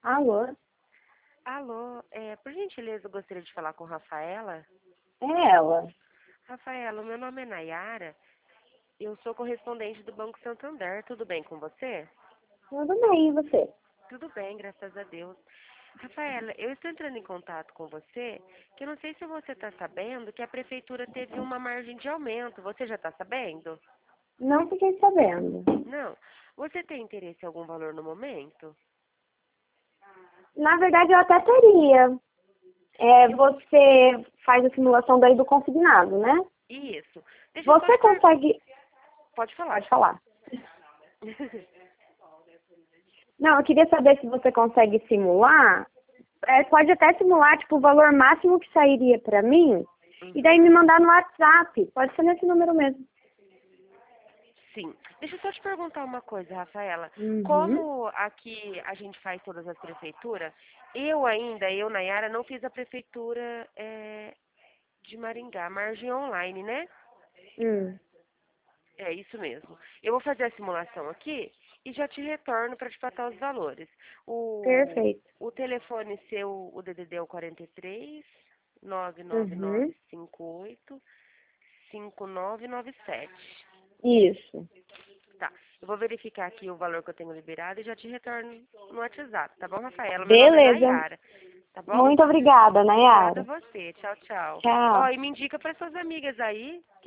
Alô? Alô, por gentileza, eu gostaria de falar com Rafaela. É ela. Rafaela, o meu nome é Nayara, eu sou correspondente do Banco Santander, tudo bem com você? Tudo bem, e você? Tudo bem, graças a Deus. Rafaela, eu estou entrando em contato com você, que eu não sei se você está sabendo que a prefeitura teve uma margem de aumento, você já está sabendo? Não fiquei sabendo. Não. Você tem interesse em algum valor no momento? Na verdade, eu até teria. Você faz a simulação daí do consignado, né? Isso. Deixa eu só Você te consegue... Pode falar. Pode falar. Não, eu queria saber se você consegue simular. Pode até simular, tipo, o valor máximo que sairia pra mim. E daí me mandar no WhatsApp. Pode ser nesse número mesmo. Sim. Deixa eu só te perguntar uma coisa, Rafaela. Uhum. Como aqui a gente faz todas as prefeituras, eu, Nayara, não fiz a prefeitura de Maringá, margem online, né? Hum. É isso mesmo. Eu vou fazer a simulação aqui e já te retorno para te passar os valores. Perfeito. O telefone seu, o DDD é o 43 Uhum. 99958 5997. Isso. Tá. Eu vou verificar aqui o valor que eu tenho liberado e já te retorno no WhatsApp, tá bom, Rafaela? Meu nome é Beleza. Nayara, tá bom? Muito obrigada, Obrigada a Nayara. você. Tchau, tchau. Ó, Tchau. e me indica para suas amigas aí